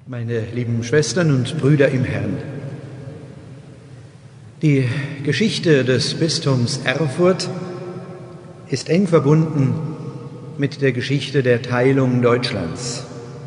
Meine lieben Schwestern und Brüder im Herrn, die Geschichte des Bistums Erfurt ist eng verbunden mit der Geschichte der Teilung Deutschlands.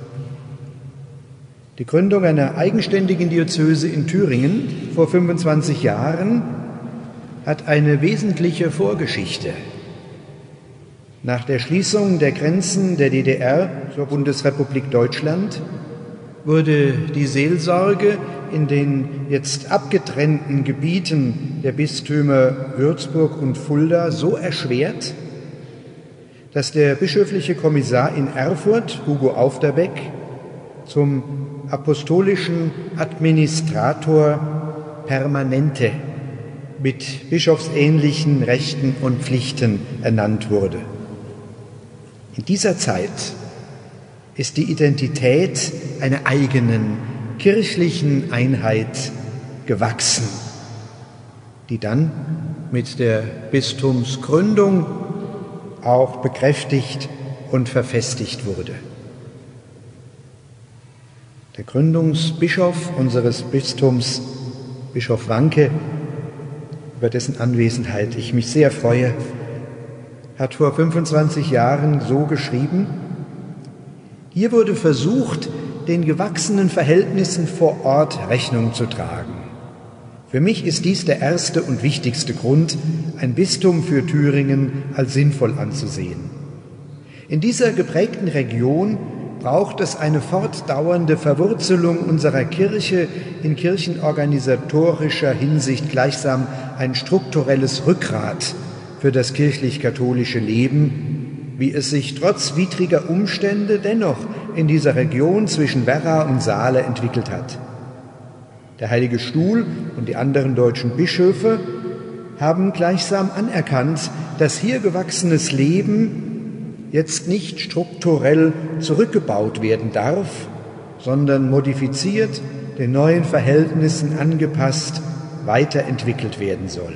Die Gründung einer eigenständigen Diözese in Thüringen vor 25 Jahren hat eine wesentliche Vorgeschichte. Nach der Schließung der Grenzen der DDR zur Bundesrepublik Deutschland wurde die Seelsorge in den jetzt abgetrennten Gebieten der Bistümer Würzburg und Fulda so erschwert, dass der bischöfliche Kommissar in Erfurt, Hugo Aufderbeck, zum apostolischen Administrator permanente mit bischofsähnlichen Rechten und Pflichten ernannt wurde. In dieser Zeit ist die Identität einer eigenen kirchlichen Einheit gewachsen, die dann mit der Bistumsgründung auch bekräftigt und verfestigt wurde. Der Gründungsbischof unseres Bistums, Bischof Wanke, über dessen Anwesenheit ich mich sehr freue, hat vor 25 Jahren so geschrieben: Hier wurde versucht, den gewachsenen Verhältnissen vor Ort Rechnung zu tragen. Für mich ist dies der erste und wichtigste Grund, ein Bistum für Thüringen als sinnvoll anzusehen. In dieser geprägten Region braucht es eine fortdauernde Verwurzelung unserer Kirche in kirchenorganisatorischer Hinsicht, gleichsam ein strukturelles Rückgrat für das kirchlich-katholische Leben, wie es sich trotz widriger Umstände dennoch in dieser Region zwischen Werra und Saale entwickelt hat. Der Heilige Stuhl und die anderen deutschen Bischöfe haben gleichsam anerkannt, dass hier gewachsenes Leben jetzt nicht strukturell zurückgebaut werden darf, sondern modifiziert, den neuen Verhältnissen angepasst, weiterentwickelt werden soll.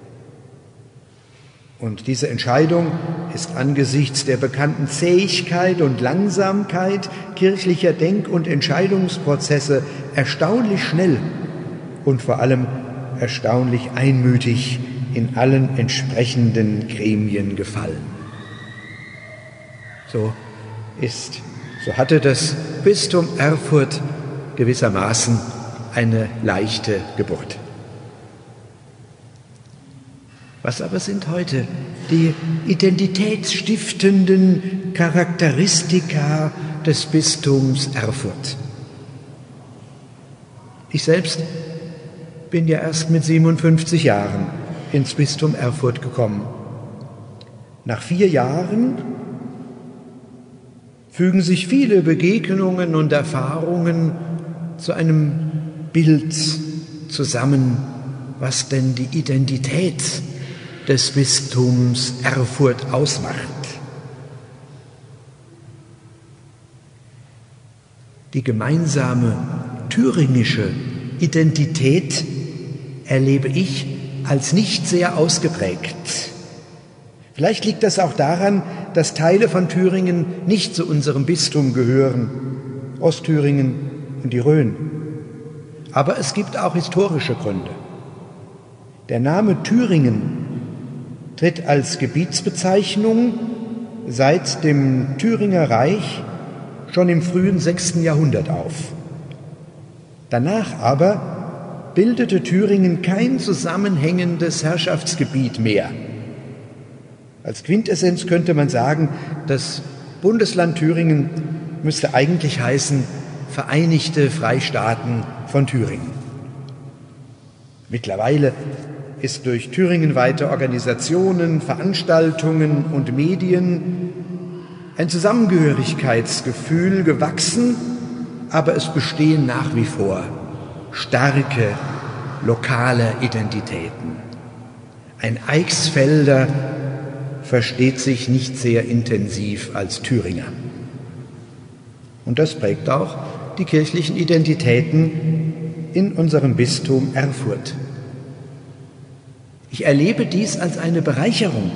Und diese Entscheidung ist angesichts der bekannten Zähigkeit und Langsamkeit kirchlicher Denk- und Entscheidungsprozesse erstaunlich schnell und vor allem erstaunlich einmütig in allen entsprechenden Gremien gefallen. So hatte das Bistum Erfurt gewissermaßen eine leichte Geburt. Was aber sind heute die identitätsstiftenden Charakteristika des Bistums Erfurt? Ich selbst bin ja erst mit 57 Jahren ins Bistum Erfurt gekommen. Nach 4 Jahren fügen sich viele Begegnungen und Erfahrungen zu einem Bild zusammen, was denn die Identität des Bistums Erfurt ausmacht. Die gemeinsame thüringische Identität erlebe ich als nicht sehr ausgeprägt. Vielleicht liegt das auch daran, dass Teile von Thüringen nicht zu unserem Bistum gehören, Ostthüringen und die Rhön. Aber es gibt auch historische Gründe. Der Name Thüringen tritt als Gebietsbezeichnung seit dem Thüringer Reich schon im frühen 6. Jahrhundert auf. Danach aber bildete Thüringen kein zusammenhängendes Herrschaftsgebiet mehr. Als Quintessenz könnte man sagen, das Bundesland Thüringen müsste eigentlich heißen Vereinigte Freistaaten von Thüringen. Mittlerweile ist durch thüringenweite Organisationen, Veranstaltungen und Medien ein Zusammengehörigkeitsgefühl gewachsen, aber es bestehen nach wie vor starke lokale Identitäten. Ein Eichsfelder versteht sich nicht sehr intensiv als Thüringer. Und das prägt auch die kirchlichen Identitäten in unserem Bistum Erfurt. Ich erlebe dies als eine Bereicherung.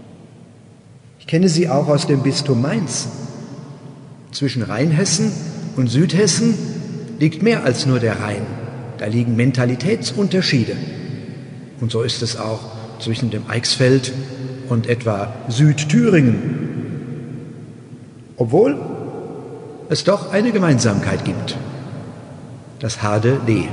Ich kenne sie auch aus dem Bistum Mainz. Zwischen Rheinhessen und Südhessen liegt mehr als nur der Rhein. Da liegen Mentalitätsunterschiede. Und so ist es auch zwischen dem Eichsfeld und etwa Südthüringen. Obwohl es doch eine Gemeinsamkeit gibt: das Hade-Lee.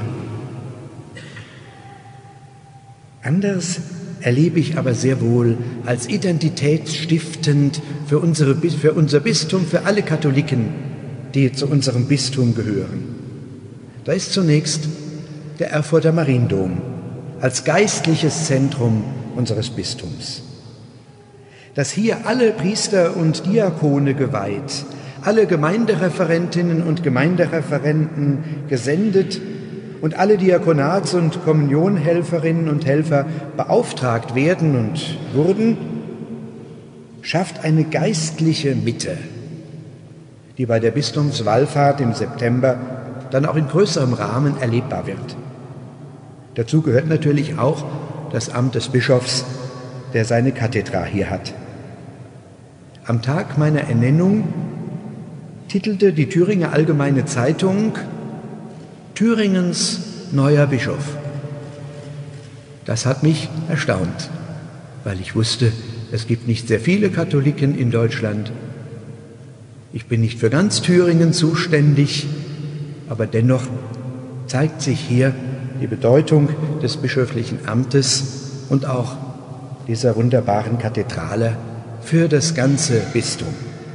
Anders erlebe ich aber sehr wohl als identitätsstiftend für unser Bistum, für alle Katholiken, die zu unserem Bistum gehören. Da ist zunächst der Erfurter Mariendom als geistliches Zentrum unseres Bistums. Dass hier alle Priester und Diakone geweiht, alle Gemeindereferentinnen und Gemeindereferenten gesendet und alle Diakonats- und Kommunionhelferinnen und Helfer beauftragt werden und wurden, schafft eine geistliche Mitte, die bei der Bistumswallfahrt im September dann auch in größerem Rahmen erlebbar wird. Dazu gehört natürlich auch das Amt des Bischofs, der seine Kathedra hier hat. Am Tag meiner Ernennung titelte die Thüringer Allgemeine Zeitung Thüringens neuer Bischof. Das hat mich erstaunt, weil ich wusste, es gibt nicht sehr viele Katholiken in Deutschland. Ich bin nicht für ganz Thüringen zuständig, aber dennoch zeigt sich hier die Bedeutung des bischöflichen Amtes und auch dieser wunderbaren Kathedrale für das ganze Bistum.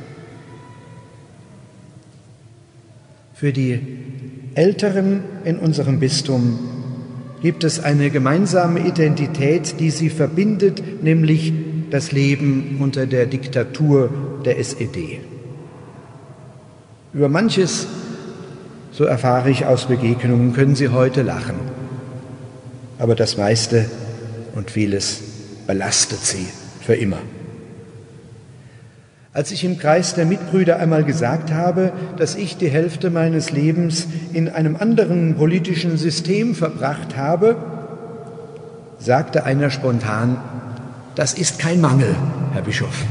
Für die Älteren in unserem Bistum gibt es eine gemeinsame Identität, die sie verbindet, nämlich das Leben unter der Diktatur der SED. Über manches, so erfahre ich aus Begegnungen, können sie heute lachen. Aber das meiste und vieles belastet sie für immer. Als ich im Kreis der Mitbrüder einmal gesagt habe, dass ich die Hälfte meines Lebens in einem anderen politischen System verbracht habe, sagte einer spontan: Das ist kein Mangel, Herr Bischof.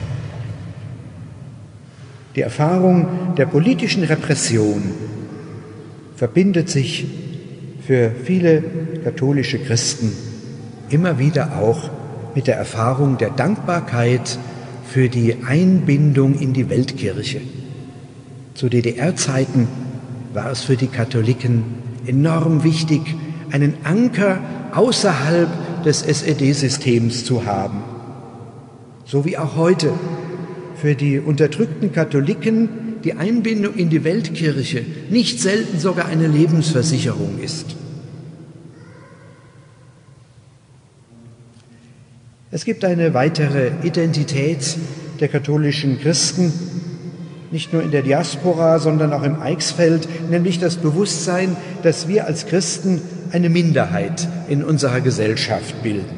Die Erfahrung der politischen Repression verbindet sich für viele katholische Christen immer wieder auch mit der Erfahrung der Dankbarkeit für die Einbindung in die Weltkirche. Zu DDR-Zeiten war es für die Katholiken enorm wichtig, einen Anker außerhalb des SED-Systems zu haben. So wie auch heute für die unterdrückten Katholiken die Einbindung in die Weltkirche nicht selten sogar eine Lebensversicherung ist. Es gibt eine weitere Identität der katholischen Christen, nicht nur in der Diaspora, sondern auch im Eichsfeld, nämlich das Bewusstsein, dass wir als Christen eine Minderheit in unserer Gesellschaft bilden.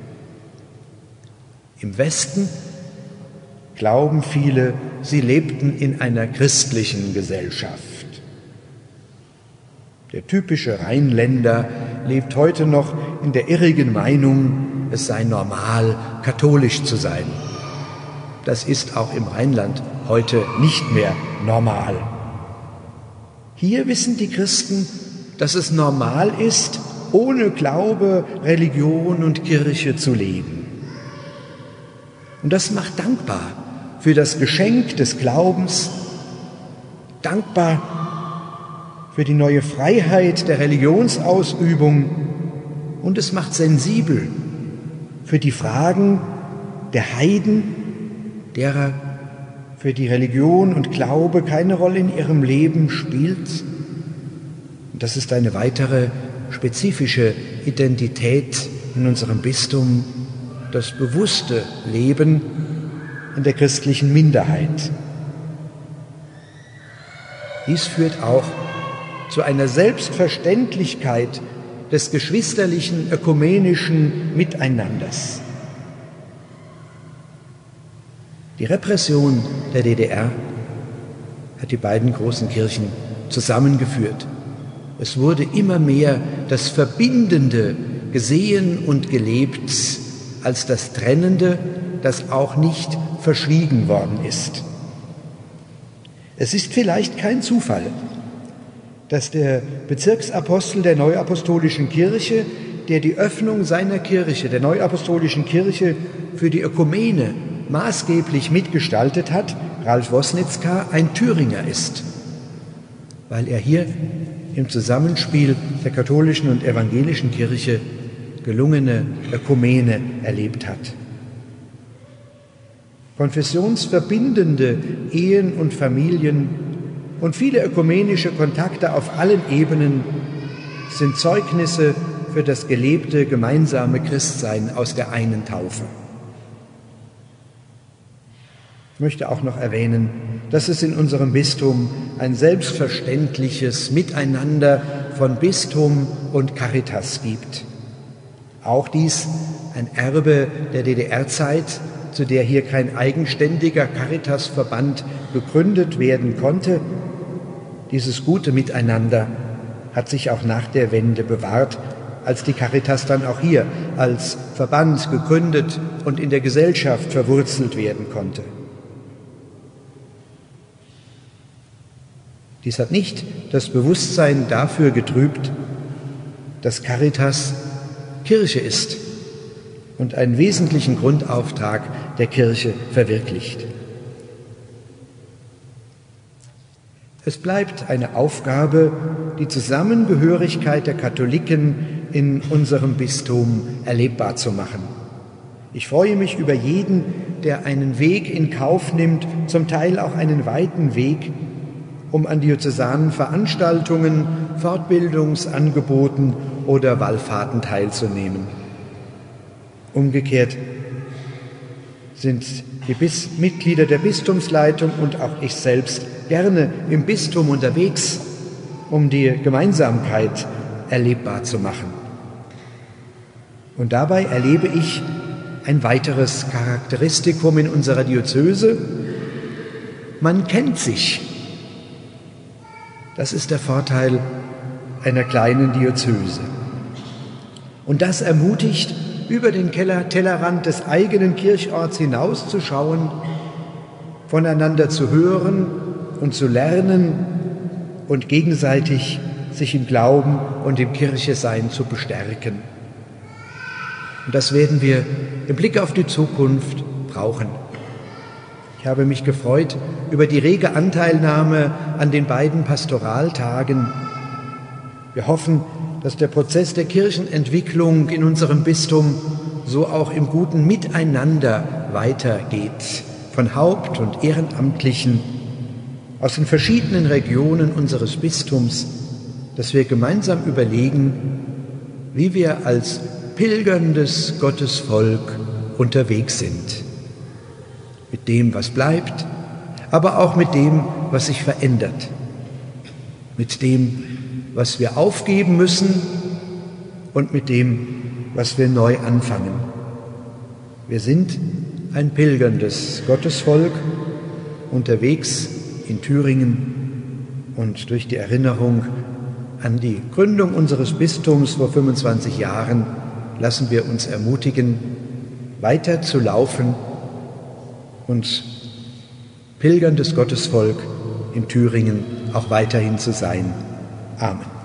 Im Westen glauben viele, sie lebten in einer christlichen Gesellschaft. Der typische Rheinländer lebt heute noch in der irrigen Meinung, es sei normal, katholisch zu sein. Das ist auch im Rheinland heute nicht mehr normal. Hier wissen die Christen, dass es normal ist, ohne Glaube, Religion und Kirche zu leben. Und das macht dankbar für das Geschenk des Glaubens, dankbar für die neue Freiheit der Religionsausübung, und es macht sensibel für die Fragen der Heiden, derer für die Religion und Glaube keine Rolle in ihrem Leben spielt. Und das ist eine weitere spezifische Identität in unserem Bistum, das bewusste Leben in der christlichen Minderheit. Dies führt auch zu einer Selbstverständlichkeit des geschwisterlichen, ökumenischen Miteinanders. Die Repression der DDR hat die beiden großen Kirchen zusammengeführt. Es wurde immer mehr das Verbindende gesehen und gelebt als das Trennende, das auch nicht verschwiegen worden ist. Es ist vielleicht kein Zufall, dass der Bezirksapostel der Neuapostolischen Kirche, der die Öffnung seiner Kirche, der Neuapostolischen Kirche, für die Ökumene maßgeblich mitgestaltet hat, Ralf Wosnitzka, ein Thüringer ist, weil er hier im Zusammenspiel der katholischen und evangelischen Kirche gelungene Ökumene erlebt hat. Konfessionsverbindende Ehen und Familien und viele ökumenische Kontakte auf allen Ebenen sind Zeugnisse für das gelebte gemeinsame Christsein aus der einen Taufe. Ich möchte auch noch erwähnen, dass es in unserem Bistum ein selbstverständliches Miteinander von Bistum und Caritas gibt. Auch dies ein Erbe der DDR-Zeit, zu der hier kein eigenständiger Caritas-Verband gegründet werden konnte. Dieses gute Miteinander hat sich auch nach der Wende bewahrt, als die Caritas dann auch hier als Verband gegründet und in der Gesellschaft verwurzelt werden konnte. Dies hat nicht das Bewusstsein dafür getrübt, dass Caritas Kirche ist und einen wesentlichen Grundauftrag der Kirche verwirklicht. Es bleibt eine Aufgabe, die Zusammengehörigkeit der Katholiken in unserem Bistum erlebbar zu machen. Ich freue mich über jeden, der einen Weg in Kauf nimmt, zum Teil auch einen weiten Weg, um an diözesanen Veranstaltungen, Fortbildungsangeboten oder Wallfahrten teilzunehmen. Umgekehrt sind die Mitglieder der Bistumsleitung und auch ich selbst gerne im Bistum unterwegs, um die Gemeinsamkeit erlebbar zu machen. Und dabei erlebe ich ein weiteres Charakteristikum in unserer Diözese: Man kennt sich. Das ist der Vorteil einer kleinen Diözese. Und das ermutigt, über den Tellerrand des eigenen Kirchorts hinauszuschauen, voneinander zu hören und zu lernen und gegenseitig sich im Glauben und im Kirchesein zu bestärken. Und das werden wir im Blick auf die Zukunft brauchen. Ich habe mich gefreut über die rege Anteilnahme an den beiden Pastoraltagen. Wir hoffen, dass der Prozess der Kirchenentwicklung in unserem Bistum so auch im guten Miteinander weitergeht, von Haupt- und Ehrenamtlichen aus den verschiedenen Regionen unseres Bistums, dass wir gemeinsam überlegen, wie wir als pilgerndes Gottesvolk unterwegs sind. Mit dem, was bleibt, aber auch mit dem, was sich verändert. Mit dem, was wir aufgeben müssen und mit dem, was wir neu anfangen. Wir sind ein pilgerndes Gottesvolk unterwegs in Thüringen und durch die Erinnerung an die Gründung unseres Bistums vor 25 Jahren lassen wir uns ermutigen, weiter zu laufen und pilgerndes Gottesvolk in Thüringen auch weiterhin zu sein. Amen.